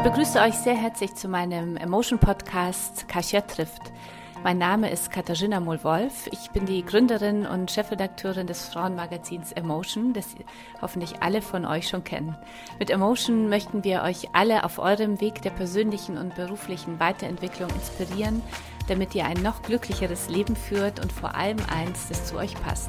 Ich begrüße euch sehr herzlich zu meinem Emotion-Podcast Kasia trifft. Mein Name ist Katharzyna Mohl-Wolf. Ich bin die Gründerin und Chefredakteurin des Frauenmagazins Emotion, das hoffentlich alle von euch schon kennen. Mit Emotion möchten wir euch alle auf eurem Weg der persönlichen und beruflichen Weiterentwicklung inspirieren, damit ihr ein noch glücklicheres Leben führt und vor allem eins, das zu euch passt.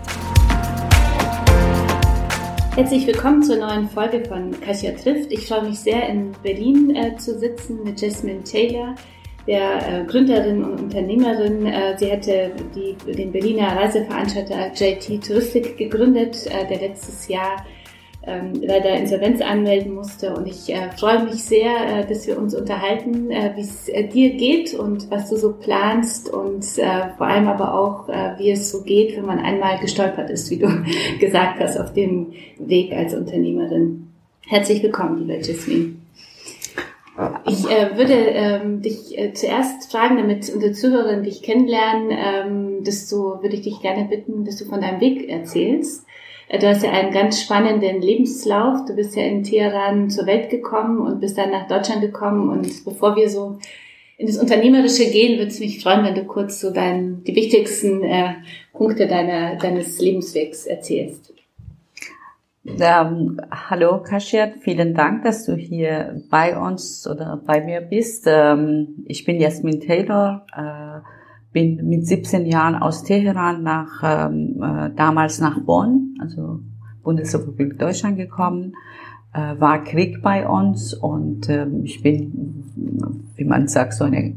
Herzlich willkommen zur neuen Folge von Kasia trifft. Ich freue mich sehr, in Berlin zu sitzen mit Jasmine Taylor, der Gründerin und Unternehmerin. Sie hatte den Berliner Reiseveranstalter JT Touristik gegründet, der letztes Jahr leider Insolvenz anmelden musste. Und ich freue mich sehr, dass wir uns unterhalten, wie es dir geht und was du so planst und vor allem aber auch, wie es so geht, wenn man einmal gestolpert ist, wie du gesagt hast, auf dem Weg als Unternehmerin. Herzlich willkommen, liebe Jasmine. Ich würde dich zuerst fragen, damit unsere Zuhörerinnen dich kennenlernen, würde ich dich gerne bitten, dass du von deinem Weg erzählst. Du hast ja einen ganz spannenden Lebenslauf. Du bist ja in Teheran zur Welt gekommen und bist dann nach Deutschland gekommen. Und bevor wir so in das Unternehmerische gehen, würde es mich freuen, wenn du kurz so die wichtigsten Punkte deines Lebenswegs erzählst. Hallo Kasia, vielen Dank, dass du hier bei uns oder bei mir bist. Ich bin Jasmine Taylor, bin mit 17 Jahren aus Teheran damals nach Bonn, also Bundesrepublik Deutschland gekommen, war Krieg bei uns und ich bin, wie man sagt, so eine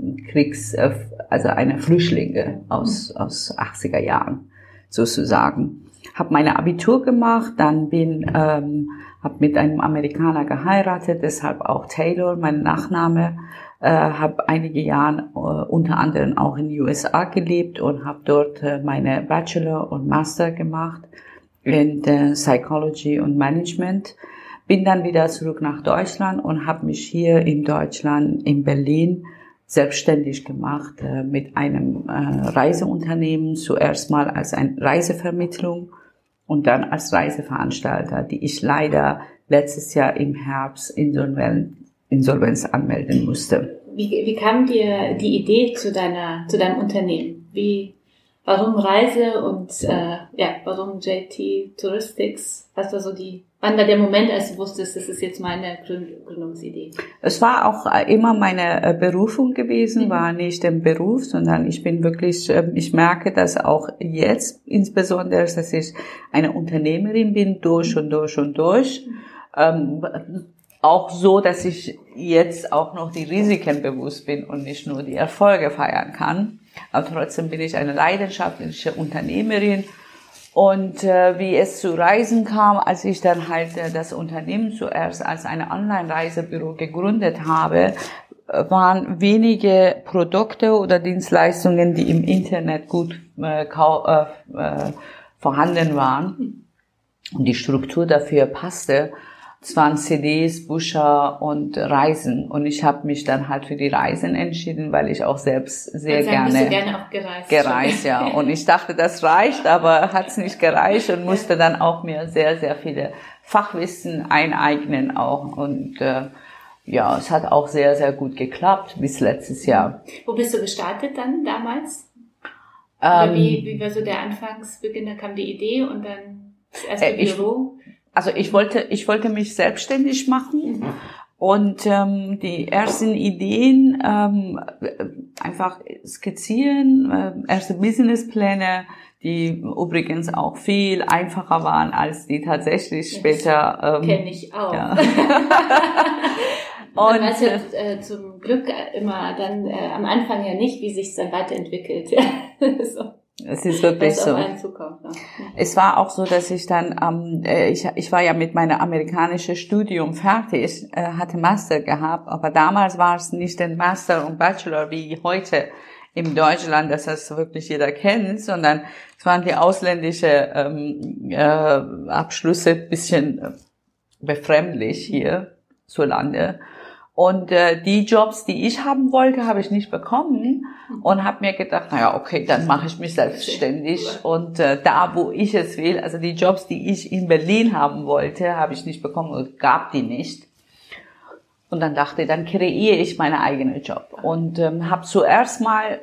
eine Flüchtlinge aus 80er Jahren sozusagen. Habe meine Abitur gemacht, dann habe mit einem Amerikaner geheiratet, deshalb auch Taylor, mein Nachname. Habe einige Jahre unter anderem auch in den USA gelebt und habe dort meine Bachelor und Master gemacht in Psychology und Management. Bin dann wieder zurück nach Deutschland und habe mich hier in Deutschland, in Berlin, selbstständig gemacht mit einem Reiseunternehmen, zuerst mal als eine Reisevermittlung und dann als Reiseveranstalter, die ich leider letztes Jahr im Herbst Insolvenz anmelden musste. Wie kam dir die Idee zu deinem Unternehmen? Warum Reise und warum JT Touristics? Wann war der Moment, als du wusstest, das ist jetzt meine Gründungsidee? Es war auch immer meine Berufung gewesen, war nicht der Beruf, sondern ich bin wirklich, ich merke das auch jetzt insbesondere, dass ich eine Unternehmerin bin, durch und durch und durch. Auch so, dass ich jetzt auch noch die Risiken bewusst bin und nicht nur die Erfolge feiern kann. Aber trotzdem bin ich eine leidenschaftliche Unternehmerin. Und wie es zu Reisen kam, als ich dann halt das Unternehmen zuerst als eine Online-Reisebüro gegründet habe, waren wenige Produkte oder Dienstleistungen, die im Internet gut vorhanden waren und die Struktur dafür passte. Es waren CDs, Bücher und Reisen. Und ich habe mich dann halt für die Reisen entschieden, weil ich auch selbst sehr gerne auch gereist, ja. Und ich dachte, das reicht, aber hat es nicht gereicht und musste dann auch mir sehr, sehr viele Fachwissen eineignen auch. Und es hat auch sehr, sehr gut geklappt bis letztes Jahr. Wo bist du gestartet dann damals? Oder wie war so der Anfangsbeginn? Da kam die Idee und dann das erste Büro? Also ich wollte mich selbstständig machen und die ersten Ideen einfach skizzieren, erste Businesspläne, die übrigens auch viel einfacher waren als die tatsächlich später. Kenne ich auch. Ja. Und man weiß ja zum Glück immer dann am Anfang ja nicht, wie sich es dann weiterentwickelt. So. Es ist wirklich so. Es war auch so, dass ich dann, ich war ja mit meinem amerikanischen Studium fertig, hatte Master gehabt, aber damals war es nicht ein Master und Bachelor wie heute in Deutschland, dass das wirklich jeder kennt, sondern es waren die ausländischen Abschlüsse ein bisschen befremdlich hier zu Lande. Und die Jobs, die ich haben wollte, habe ich nicht bekommen und habe mir gedacht, okay, dann mache ich mich selbstständig. Und da, wo ich es will, also die Jobs, die ich in Berlin haben wollte, habe ich nicht bekommen und gab die nicht. Und dann dachte ich, dann kreiere ich meinen eigenen Job. Und habe zuerst mal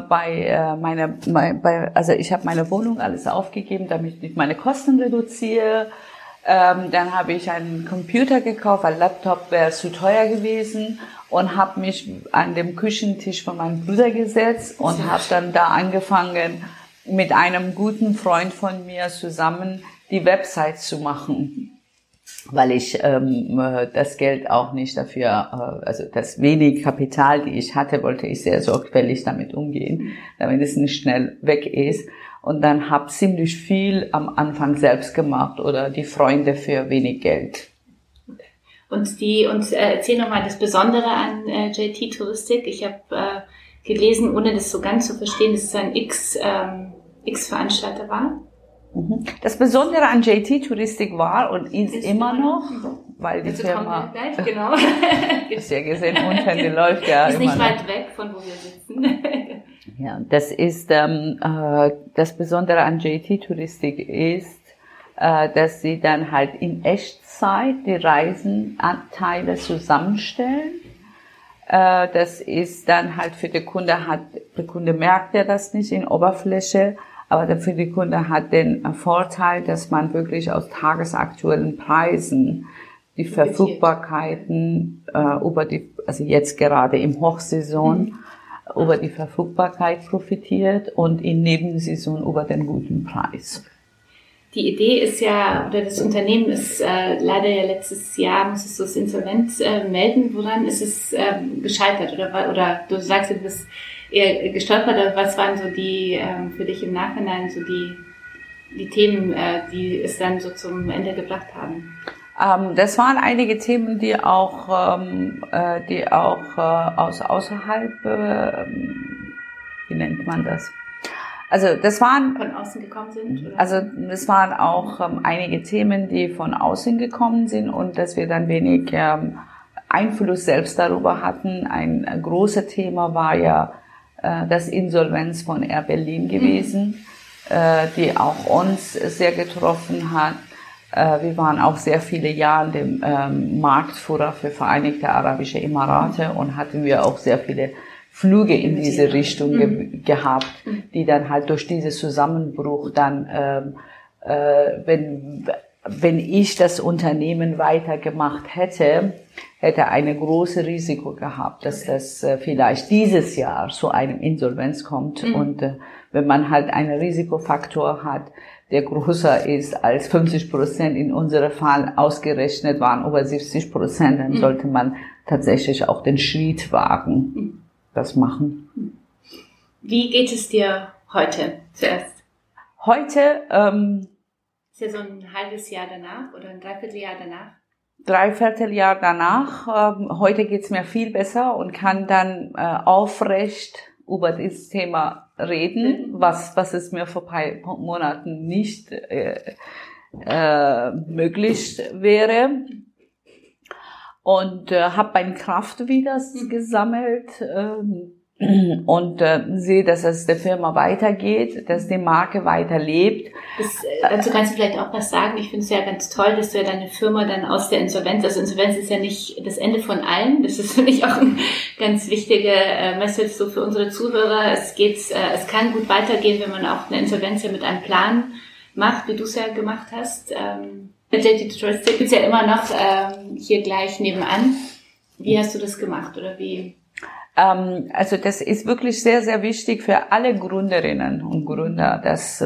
also ich habe meine Wohnung alles aufgegeben, damit ich meine Kosten reduziere. Dann habe ich einen Computer gekauft, weil Laptop wäre zu teuer gewesen, und habe mich an dem Küchentisch von meinem Bruder gesetzt und habe dann da angefangen, mit einem guten Freund von mir zusammen die Website zu machen. Weil ich das Geld auch nicht dafür, also das wenig Kapital, die ich hatte, wollte ich sehr sorgfältig damit umgehen, damit es nicht schnell weg ist. Und dann habe ziemlich viel am Anfang selbst gemacht oder die Freunde für wenig Geld. Und erzähl nochmal das Besondere an JT Touristik. Ich habe gelesen, ohne das so ganz zu verstehen, dass es ein X-Veranstalter war. Das Besondere an JT Touristik war und ist immer noch, weil die Firma, gleich, genau. Hast ja gesehen, unten, die läuft ja ist immer nicht weit weg von wo wir sitzen. Ja, das ist, das Besondere an JT Touristik ist, dass sie dann halt in Echtzeit die Reisenanteile zusammenstellen. Das ist dann halt für den Kunde, der Kunde merkt ja das nicht in Oberfläche, aber für die Kunde hat den Vorteil, dass man wirklich aus tagesaktuellen Preisen die Verfügbarkeiten also jetzt gerade im Hochsaison, über die Verfügbarkeit profitiert und in Nebensaison über den guten Preis. Die Idee ist ja, oder das Unternehmen ist leider ja letztes Jahr, musstest du es Insolvenz melden. Woran ist es gescheitert? Oder du sagst, du bist eher gestolpert, oder was waren so die für dich im Nachhinein so die Themen, die es dann so zum Ende gebracht haben? Das waren einige Themen, die auch aus außerhalb, wie nennt man das? Also das waren von außen gekommen sind? Oder? Also es waren auch einige Themen, die von außen gekommen sind und dass wir dann wenig Einfluss selbst darüber hatten. Ein großes Thema war ja das Insolvenz von Air Berlin gewesen, die auch uns sehr getroffen hat. Wir waren auch sehr viele Jahre dem Marktführer für Vereinigte Arabische Emirate und hatten wir auch sehr viele Flüge in diese Richtung gehabt, die dann halt durch diesen Zusammenbruch dann, wenn ich das Unternehmen weitergemacht hätte eine große Risiko gehabt, dass das vielleicht dieses Jahr zu einem Insolvenz kommt. Und wenn man halt einen Risikofaktor hat, der größer ist als 50%, in unserem Fall ausgerechnet waren über 70%, dann sollte man tatsächlich auch den Schritt wagen, das machen. Wie geht es dir heute zuerst? Heute ist ja so ein halbes Jahr danach oder ein Dreivierteljahr danach? Dreivierteljahr danach. Heute geht's mir viel besser und kann dann aufrecht über dieses Thema reden, was es mir vor ein paar Monaten nicht möglich wäre. Und habe meine Kraft wieder gesammelt und sehe, dass es der Firma weitergeht, dass die Marke weiterlebt. Dazu kannst du vielleicht auch was sagen. Ich finde es ja ganz toll, dass du ja deine Firma dann aus der Insolvenz, also Insolvenz ist ja nicht das Ende von allem. Das ist für mich auch ein ganz wichtiger Message so für unsere Zuhörer. Es kann gut weitergehen, wenn man auch eine Insolvenz ja mit einem Plan macht, wie du es ja gemacht hast. JT Touristik ist ja immer noch hier gleich nebenan. Wie hast du das gemacht oder wie? Also das ist wirklich sehr, sehr wichtig für alle Gründerinnen und Gründer. Das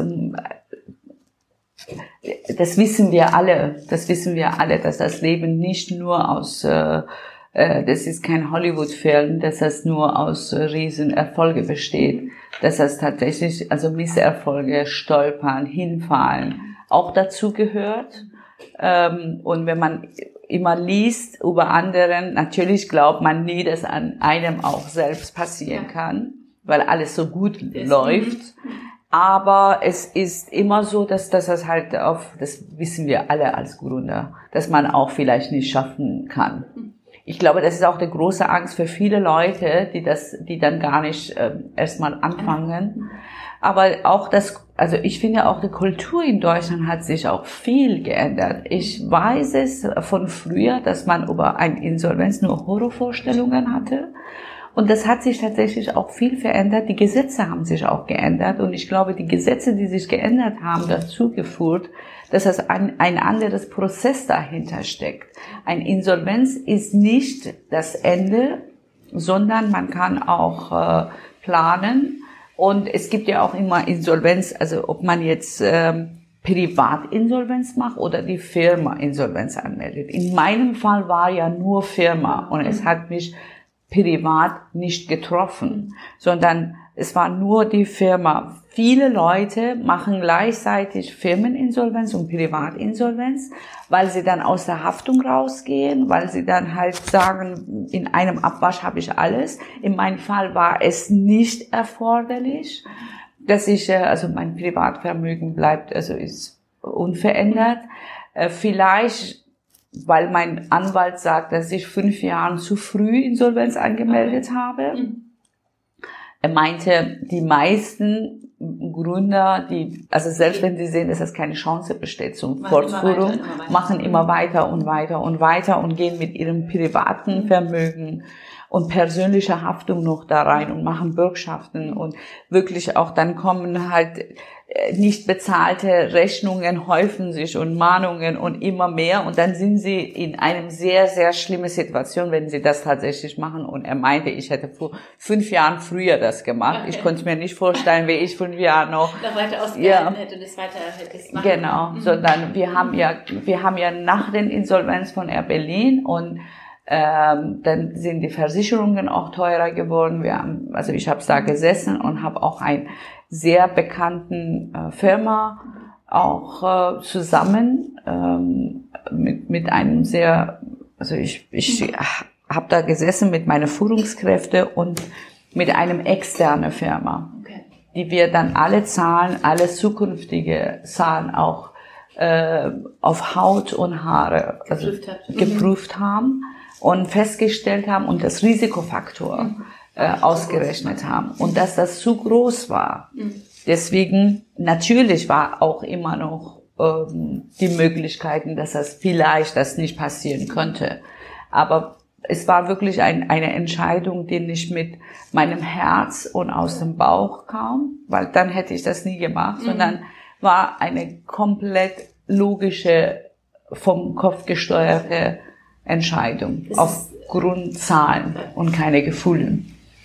wissen wir alle. Dass das Leben nicht nur aus, das ist kein Hollywood-Film, dass das nur aus Riesenerfolge besteht. Dass das tatsächlich, also Misserfolge, Stolpern, Hinfallen auch dazu gehört. Und wenn man immer liest über anderen, natürlich glaubt man nie, dass an einem auch selbst passieren kann, weil alles so gut läuft. Aber es ist immer so, dass das halt das wissen wir alle als Gründer, dass man auch vielleicht nicht schaffen kann. Ich glaube, das ist auch die große Angst für viele Leute, die dann gar nicht erstmal anfangen. Aber auch das also ich finde auch die Kultur in Deutschland hat sich auch viel geändert. Ich weiß es von früher, dass man über eine Insolvenz nur Horrorvorstellungen hatte. Und das hat sich tatsächlich auch viel verändert. Die Gesetze haben sich auch geändert. Und ich glaube, die Gesetze, die sich geändert haben, dazu geführt, dass es ein anderes Prozess dahinter steckt. Eine Insolvenz ist nicht das Ende, sondern man kann auch planen. Und es gibt ja auch immer Insolvenz, also ob man jetzt Privatinsolvenz macht oder die Firma Insolvenz anmeldet. In meinem Fall war ja nur Firma und es hat mich privat nicht getroffen, sondern es war nur die Firma. Viele Leute machen gleichzeitig Firmeninsolvenz und Privatinsolvenz, weil sie dann aus der Haftung rausgehen, weil sie dann halt sagen, in einem Abwasch habe ich alles. In meinem Fall war es nicht erforderlich, dass ich, also mein Privatvermögen bleibt, also ist unverändert. Vielleicht weil mein Anwalt sagt, dass ich 5 Jahren zu früh Insolvenz angemeldet habe. Er meinte, die meisten Gründer, also selbst wenn sie sehen, dass es keine Chance besteht zum Fortführung, machen immer weiter und weiter und weiter und gehen mit ihrem privaten Vermögen und persönlicher Haftung noch da rein und machen Bürgschaften und wirklich auch dann kommen halt nicht bezahlte Rechnungen häufen sich und Mahnungen und immer mehr und dann sind sie in einem sehr, sehr schlimme Situation, wenn sie das tatsächlich machen und er meinte, ich hätte vor 5 Jahren früher das gemacht. Okay. Ich konnte mir nicht vorstellen, wie ich 5 Jahre noch weiter ausgehalten hätte und das weiter hätte machen. Genau, sondern wir haben ja nach den Insolvenz von Air Berlin und dann sind die Versicherungen auch teurer geworden. Ich habe da gesessen und habe auch einen sehr bekannten Firma auch zusammen mit einem sehr, also ich habe da gesessen mit meinen Führungskräften und mit einem externen Firma, okay, die wir dann alle zukünftige Zahlen auch auf Haut und Haare geprüft haben und festgestellt haben und das Risikofaktor ausgerechnet haben und dass das zu groß war. Deswegen natürlich war auch immer noch die Möglichkeiten, dass das nicht passieren könnte. Aber es war wirklich eine Entscheidung, die nicht mit meinem Herz und aus dem Bauch kam, weil dann hätte ich das nie gemacht, sondern war eine komplett logische, vom Kopf gesteuerte Entscheidung aufgrund Zahlen und keine Gefühle.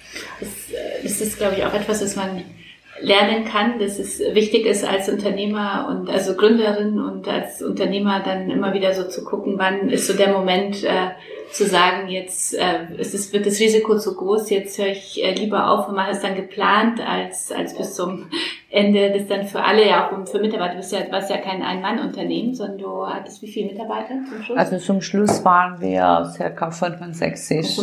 Das ist, glaube ich, auch etwas, das man lernen kann, dass es wichtig ist als Unternehmer und also Gründerin und als Unternehmer dann immer wieder so zu gucken, wann ist so der Moment zu sagen, jetzt wird das Risiko zu groß, jetzt höre ich lieber auf und mache es dann geplant als bis zum Ende, das dann für alle, ja auch für Mitarbeiter, du warst ja kein Ein-Mann-Unternehmen, sondern du hattest wie viele Mitarbeiter zum Schluss? Also zum Schluss waren wir circa 65.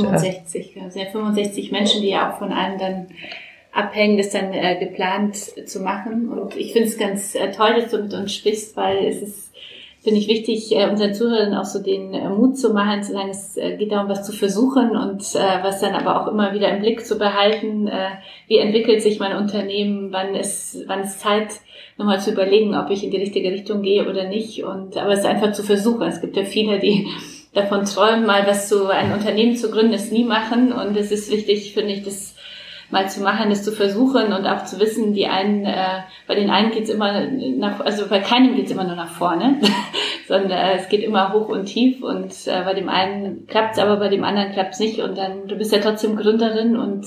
65 Menschen, die ja auch von einem dann abhängen, das dann geplant zu machen. Und ich finde es ganz toll, dass du mit uns sprichst, weil es ist, finde ich, wichtig, unseren Zuhörern auch so den Mut zu machen, zu sagen, es geht darum, was zu versuchen und was dann aber auch immer wieder im Blick zu behalten. Wie entwickelt sich mein Unternehmen? Wann ist Zeit, nochmal zu überlegen, ob ich in die richtige Richtung gehe oder nicht? Aber es ist einfach zu versuchen. Es gibt ja viele, die davon träumen, mal ein Unternehmen zu gründen, es nie machen. Und es ist wichtig, finde ich, das mal zu machen, das zu versuchen und auch zu wissen, bei den einen geht's immer bei keinem geht's immer nur nach vorne, sondern es geht immer hoch und tief und bei dem einen klappt's, aber bei dem anderen klappt's nicht und dann, du bist ja trotzdem Gründerin und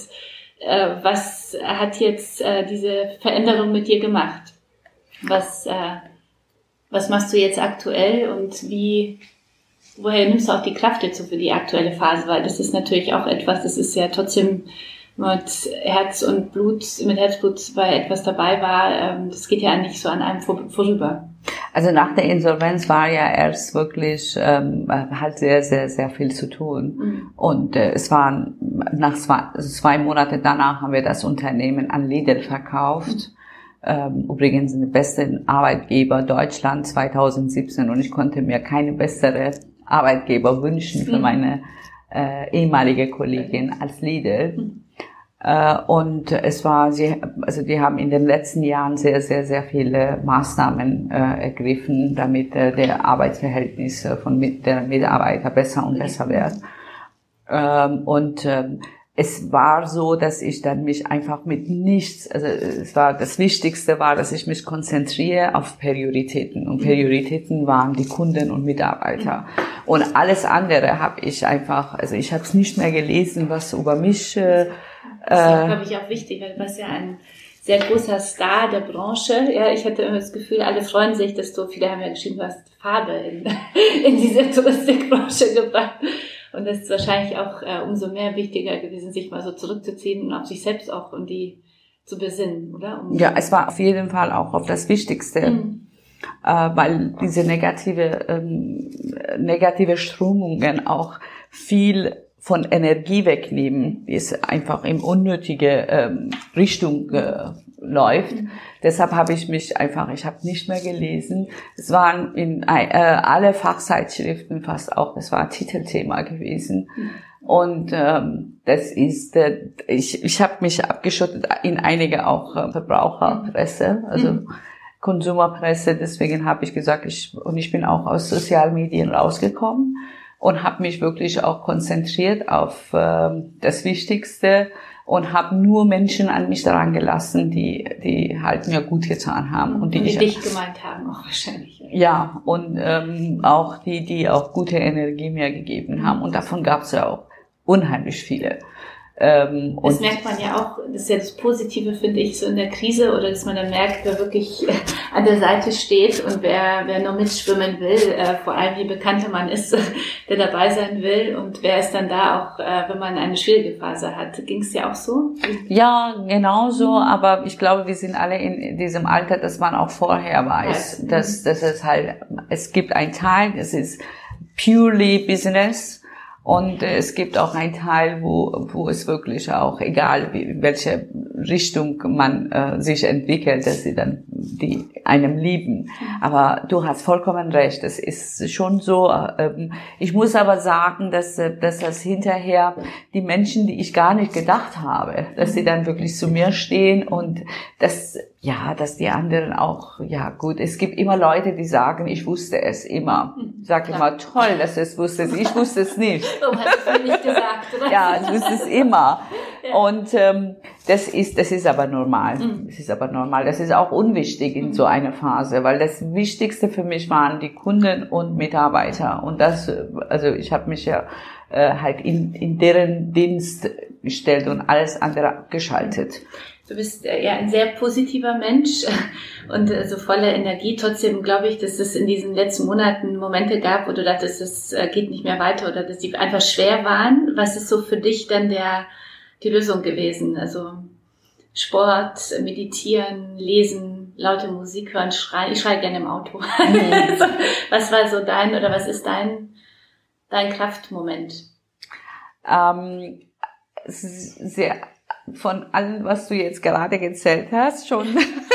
was hat jetzt diese Veränderung mit dir gemacht? Was machst du jetzt aktuell und woher nimmst du auch die Kraft jetzt so für die aktuelle Phase? Weil das ist natürlich auch etwas, das ist ja trotzdem mit Herzblut bei etwas dabei war, das geht ja nicht so an einem vorüber. Also nach der Insolvenz war ja erst wirklich halt sehr, sehr, sehr viel zu tun. Und es waren nach 2 Monate danach haben wir das Unternehmen an Lidl verkauft. Übrigens der beste Arbeitgeber Deutschland 2017 und ich konnte mir keine bessere Arbeitgeber wünschen für meine ehemalige Kollegin als Lidl. Und die haben in den letzten Jahren sehr, sehr, sehr viele Maßnahmen ergriffen, damit der Arbeitsverhältnis der Mitarbeiter besser und besser wird. Es war so, dass ich dann mich einfach mit nichts, also das Wichtigste war, dass ich mich konzentriere auf Prioritäten. Und Prioritäten waren die Kunden und Mitarbeiter. Und alles andere habe ich einfach, also ich habe es nicht mehr gelesen, was über mich... das ist, glaube ich, auch wichtig, weil du warst ja ein sehr großer Star der Branche. Ja, ich hatte immer das Gefühl, alle freuen sich, dass viele haben ja geschrieben, du hast Farbe in diese Touristikbranche gebracht. Und das ist wahrscheinlich auch umso mehr wichtiger gewesen, sich mal so zurückzuziehen und auf sich selbst auch und die zu besinnen, oder? Ja, es war auf jeden Fall auch auf das Wichtigste, weil diese negative Strömungen auch viel von Energie wegnehmen, die es einfach in unnötige Richtung läuft. Deshalb habe ich mich einfach, ich habe nicht mehr gelesen. Es waren in alle Fachzeitschriften fast auch, das war Titelthema gewesen. Und das ist, ich habe mich abgeschottet in einige auch Verbraucherpresse, also Konsumerpresse. Deswegen habe ich gesagt, ich bin auch aus Sozialmedien rausgekommen und habe mich wirklich auch konzentriert auf das Wichtigste und habe nur Menschen an mich daran gelassen, die halt mir gut getan haben und die dich gemeint haben auch wahrscheinlich. Ja, und auch die auch gute Energie mir gegeben haben, und davon gab es ja auch unheimlich viele. Das merkt man ja auch, das ist ja das Positive, finde ich, so in der Krise, oder dass man dann merkt, wer wirklich an der Seite steht und wer nur mitschwimmen will, vor allem je bekannter man ist, der dabei sein will, und wer ist dann da auch, wenn man eine schwierige Phase hat. Ging es dir auch so? Ja, genau so, aber ich glaube, wir sind alle in diesem Alter, dass man auch vorher weiß, dass es halt, es gibt einen Teil, es ist purely Business. Und es gibt auch einen Teil, wo es wirklich auch, egal in welche Richtung man sich entwickelt, dass sie dann einem lieben. Aber du hast vollkommen recht, das ist schon so. Ich muss aber sagen, dass das hinterher die Menschen, die ich gar nicht gedacht habe, dass sie dann wirklich zu mir stehen, und dass die anderen auch, ja gut, es gibt immer Leute, die sagen, ich wusste es immer. Ich sage immer, toll, dass du es wusstest, ich wusste es nicht. Warum hast du es mir nicht gesagt, oder? Ja, ich wusste es immer. Ja. Und das ist aber normal. Das ist aber normal. Das ist auch unwichtig in so einer Phase, weil das Wichtigste für mich waren die Kunden und Mitarbeiter. Und ich habe mich ja halt in deren Dienst gestellt und alles andere abgeschaltet. Du bist ja ein sehr positiver Mensch und so voller Energie. Trotzdem glaube ich, dass es in diesen letzten Monaten Momente gab, wo du dachtest, es geht nicht mehr weiter oder dass die einfach schwer waren. Was ist so für dich dann die Lösung gewesen? Also Sport, Meditieren, Lesen, laute Musik hören, schreien. Ich schreie gerne im Auto. Was war so was ist dein Kraftmoment? Sehr von allem, was du jetzt gerade erzählt hast, schon.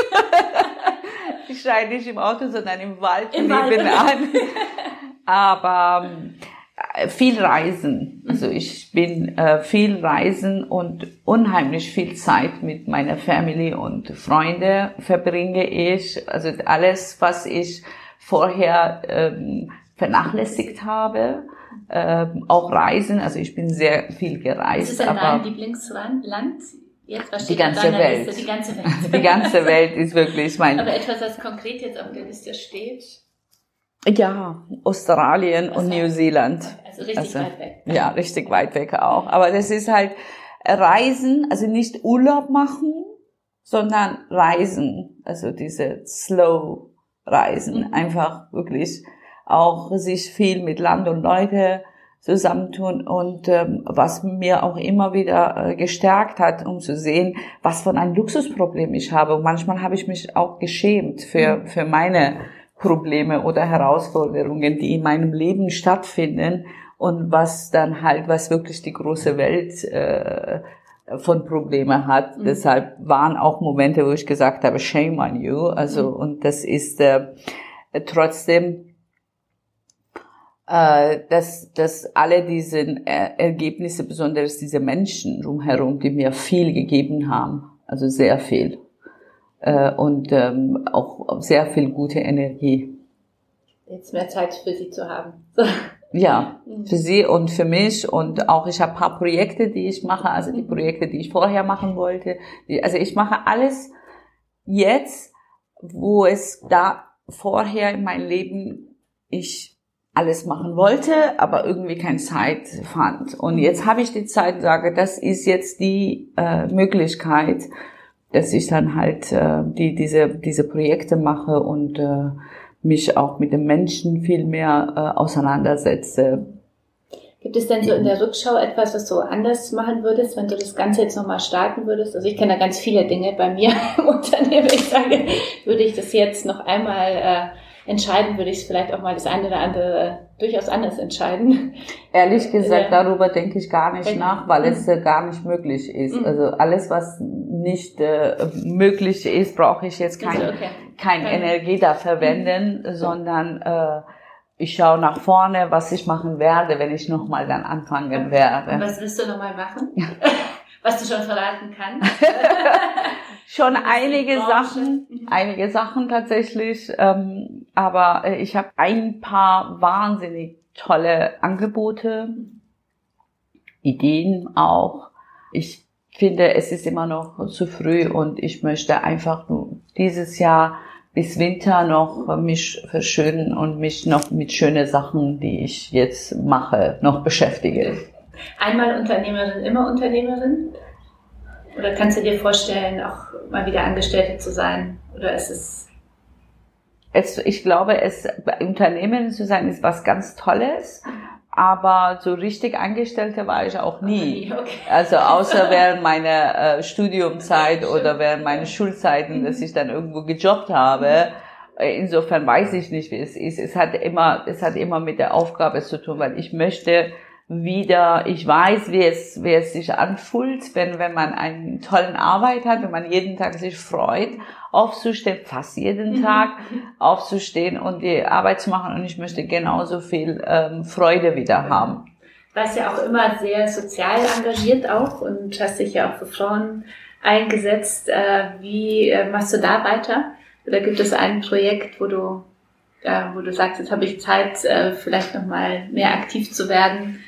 Ich schreie nicht im Auto, sondern im Wald nebenan. Aber viel Reisen. Also ich bin viel Reisen und unheimlich viel Zeit mit meiner Family und Freunde verbringe ich. Also alles, was ich vorher vernachlässigt habe. Auch Reisen, also ich bin sehr viel gereist. Was ist denn dein Lieblingsland? Jetzt, was steht die ganze Welt. Liste? Die ganze Welt. Die ganze Welt ist wirklich mein... Aber etwas, was konkret jetzt auf der Liste steht? Ja, Australien und New Zealand. Also richtig weit weg. Ja, richtig weit weg auch. Aber das ist halt Reisen, also nicht Urlaub machen, sondern Reisen. Also diese Slow Reisen. Einfach wirklich auch sich viel mit Land und Leute zusammentun, und was mir auch immer wieder gestärkt hat, um zu sehen, was für ein Luxusproblem ich habe. Und manchmal habe ich mich auch geschämt für meine Probleme oder Herausforderungen, die in meinem Leben stattfinden, und was wirklich die große Welt von Probleme hat. Deshalb waren auch Momente, wo ich gesagt habe, shame on you. Also und das ist trotzdem dass alle diese Ergebnisse, besonders diese Menschen drumherum, die mir viel gegeben haben, also sehr viel, und auch sehr viel gute Energie. Jetzt mehr Zeit für sie zu haben. Ja, für sie und für mich, und auch ich habe ein paar Projekte, die ich mache, also die Projekte, die ich vorher machen wollte. Also ich mache alles jetzt, wo es da vorher in meinem Leben ich alles machen wollte, aber irgendwie keine Zeit fand. Und jetzt habe ich die Zeit und sage, das ist jetzt die Möglichkeit, dass ich dann halt diese Projekte mache und mich auch mit den Menschen viel mehr auseinandersetze. Gibt es denn so in der Rückschau etwas, was du anders machen würdest, wenn du das Ganze jetzt nochmal starten würdest? Also ich kenne da ganz viele Dinge bei mir im Unternehmen. Ich sage, würde ich das jetzt noch einmal entscheiden, würde ich vielleicht auch mal das eine oder andere durchaus anders entscheiden. Ehrlich gesagt, darüber denke ich gar nicht nach, weil es gar nicht möglich ist. Also alles, was nicht möglich ist, brauche ich jetzt keine Energie da verwenden, sondern ich schaue nach vorne, was ich machen werde, wenn ich nochmal dann anfangen werde. Und was willst du nochmal machen? Was du schon verraten kannst? Schon einige Sachen tatsächlich, aber ich habe ein paar wahnsinnig tolle Angebote, Ideen auch. Ich finde, es ist immer noch zu früh und ich möchte einfach nur dieses Jahr bis Winter noch mich verschönen und mich noch mit schönen Sachen, die ich jetzt mache, noch beschäftige. Einmal Unternehmerin, immer Unternehmerin? Oder kannst du dir vorstellen, auch mal wieder Angestellte zu sein? Oder ist es... Ich glaube, Unternehmerin zu sein ist was ganz Tolles, aber so richtig Angestellte war ich auch nie. Okay. Also außer während meiner Studiumzeit oder während meiner Schulzeiten, dass ich dann irgendwo gejobbt habe. Insofern weiß ich nicht, wie es ist. Es hat immer mit der Aufgabe zu tun, weil ich möchte ich weiß, wie es sich anfühlt, wenn man einen tollen Arbeit hat, wenn man jeden Tag sich freut, aufzustehen, fast jeden Tag aufzustehen und die Arbeit zu machen, und ich möchte genauso viel Freude wieder haben. Du warst ja auch immer sehr sozial engagiert auch und hast dich ja auch für Frauen eingesetzt. Wie machst du da weiter? Oder gibt es ein Projekt, wo du sagst, jetzt habe ich Zeit, vielleicht nochmal mehr aktiv zu werden?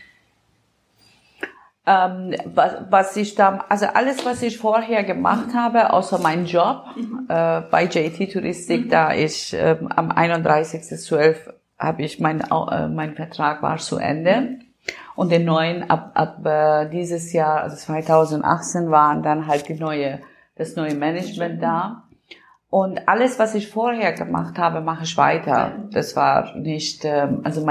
Also alles, was ich vorher gemacht habe, außer meinen Job bei JT Touristik, da ich am 31.12. habe ich mein Vertrag war zu Ende, und den neuen ab dieses Jahr, also 2018, waren dann halt das neue Management da. Und alles, was ich vorher gemacht habe, mache ich weiter. Das war nicht, also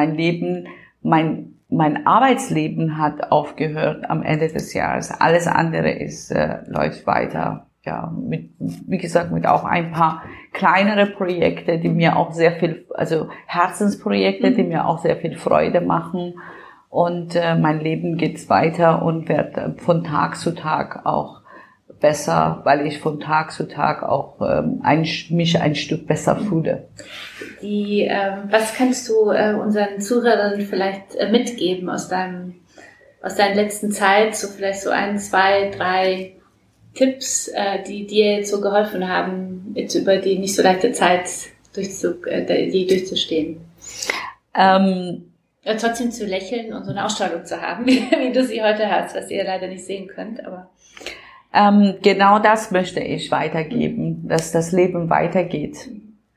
mein Arbeitsleben hat aufgehört am Ende des Jahres. Alles andere läuft weiter. Ja, wie gesagt, mit auch ein paar kleinere Projekte, die mir auch sehr viel, also Herzensprojekte, die mir auch sehr viel Freude machen. Und mein Leben geht weiter und wird von Tag zu Tag auch besser, weil ich von Tag zu Tag auch mich ein Stück besser fühle. Was kannst du unseren Zuhörern vielleicht mitgeben aus deiner letzten Zeit, so vielleicht so 1, 2, 3 Tipps, die dir jetzt so geholfen haben, jetzt über die nicht so leichte Zeit durchzustehen? Trotzdem zu lächeln und so eine Ausstrahlung zu haben, wie du sie heute hast, was ihr leider nicht sehen könnt, aber... Genau das möchte ich weitergeben, dass das Leben weitergeht.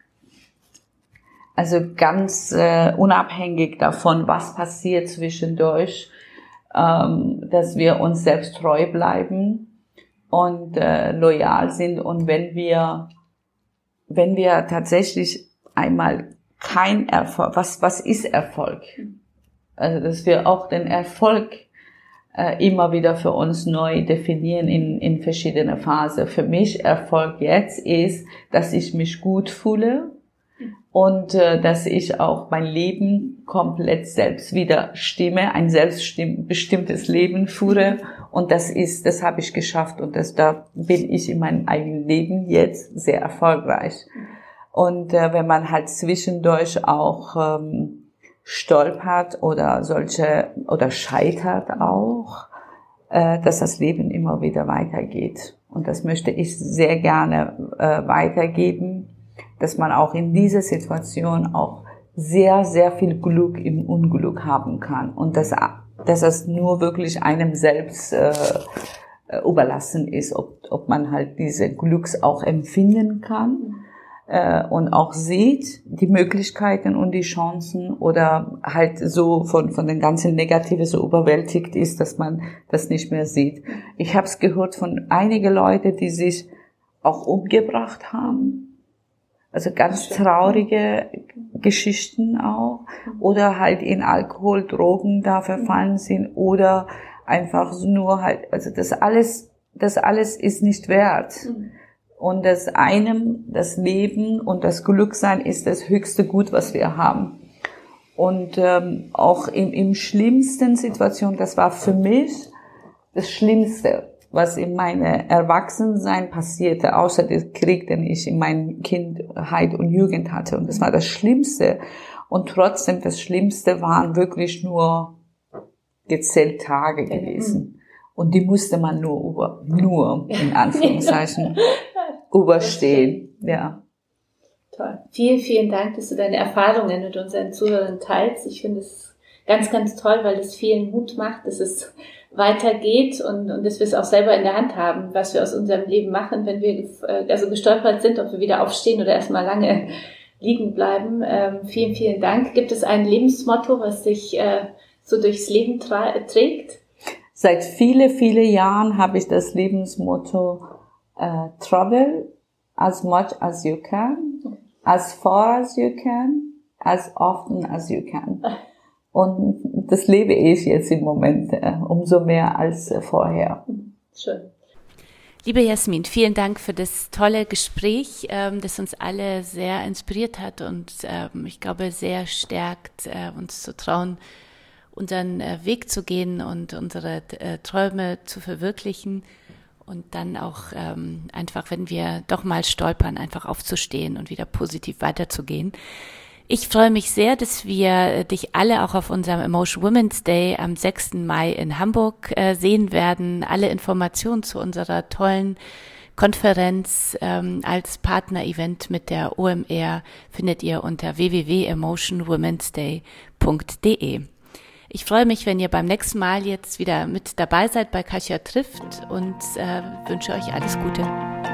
Also ganz unabhängig davon, was passiert zwischendurch, dass wir uns selbst treu bleiben und loyal sind. Und wenn wir tatsächlich einmal kein Erfolg, was ist Erfolg? Also dass wir auch den Erfolg immer wieder für uns neu definieren in verschiedene Phasen. Für mich Erfolg jetzt ist, dass ich mich gut fühle und dass ich auch mein Leben komplett selbst wieder stimme, ein selbstbestimmtes Leben führe, und das habe ich geschafft, und da bin ich in meinem eigenen Leben jetzt sehr erfolgreich. Und wenn man halt zwischendurch auch stolpert oder scheitert auch, dass das Leben immer wieder weitergeht. Und das möchte ich sehr gerne weitergeben, dass man auch in dieser Situation auch sehr, sehr viel Glück im Unglück haben kann und dass es nur wirklich einem selbst überlassen ist, ob man halt diese Glücks auch empfinden kann und auch sieht die Möglichkeiten und die Chancen oder halt so von den ganzen Negativen so überwältigt ist, dass man das nicht mehr sieht. Ich habe es gehört von einigen Leuten, die sich auch umgebracht haben. Also ganz traurige Geschichten auch. Oder halt in Alkohol, Drogen da verfallen sind. Oder einfach nur halt, also das alles ist nicht wert. Und das Leben und das Glücksein ist das höchste Gut, was wir haben. Und auch im schlimmsten Situation, das war für mich das Schlimmste, was in meinem Erwachsensein passierte, außer dem Krieg, den ich in meiner Kindheit und Jugend hatte. Und das war das Schlimmste. Und trotzdem, das Schlimmste waren wirklich nur gezählt Tage gewesen. Und die musste man nur in Anführungszeichen, überstehen. Ja. Toll. Vielen, vielen Dank, dass du deine Erfahrungen mit unseren Zuhörern teilst. Ich finde es ganz, ganz toll, weil es vielen Mut macht, dass es weitergeht und dass wir es auch selber in der Hand haben, was wir aus unserem Leben machen, wenn wir gestolpert sind, ob wir wieder aufstehen oder erstmal lange liegen bleiben. Vielen, vielen Dank. Gibt es ein Lebensmotto, was dich so durchs Leben trägt? Seit viele Jahren habe ich das Lebensmotto Travel as much as you can, as far as you can, as often as you can. Und das lebe ich jetzt im Moment umso mehr als vorher. Schön. Liebe Jasmin, vielen Dank für das tolle Gespräch, das uns alle sehr inspiriert hat und ich glaube sehr stärkt, uns zu trauen, unseren Weg zu gehen und unsere Träume zu verwirklichen und dann auch einfach, wenn wir doch mal stolpern, einfach aufzustehen und wieder positiv weiterzugehen. Ich freue mich sehr, dass wir dich alle auch auf unserem Emotion Women's Day am 6. Mai in Hamburg sehen werden. Alle Informationen zu unserer tollen Konferenz als Partner-Event mit der OMR findet ihr unter www.emotionwomensday.de. Ich freue mich, wenn ihr beim nächsten Mal jetzt wieder mit dabei seid bei Kasia trifft und wünsche euch alles Gute.